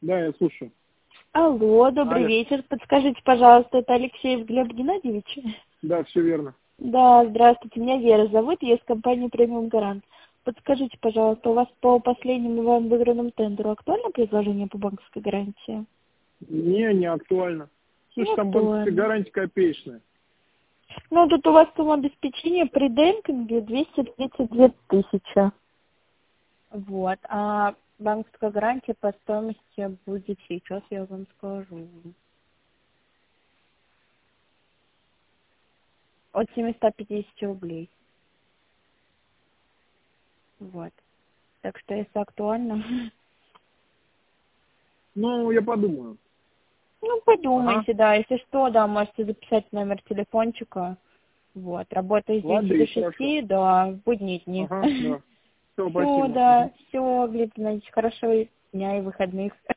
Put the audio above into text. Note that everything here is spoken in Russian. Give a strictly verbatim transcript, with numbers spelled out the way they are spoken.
Да, я слушаю. Алло, добрый Алло. вечер. Подскажите, пожалуйста, это Алексеев Глеб Геннадьевич? Да, все верно. Да, здравствуйте, меня Вера зовут, я из компании Премиум Гарант. Подскажите, пожалуйста, у вас по последнему вам выигранному тендеру актуально предложение по банковской гарантии? Не, не актуально. Не Слушай, там банковская актуально. гарантия копеечная. Ну, тут у вас сумма обеспечения при демпинге двести тридцать две тысячи. Вот, а банковская гарантия по стоимости будет сейчас, я вам скажу. От семисот пятидесяти рублей. Вот. Так что, если актуально, Ну, я подумаю. ну, Ага. подумайте, да. Если что, да, можете записать номер телефончика. Вот. Работаю здесь Ладно, до и хорошо. шести, да, в будние дни. Ага, да. Все, Все, спасибо. Мгм. да, все, Глеб Геннадьевич, хорошего дня и выходных.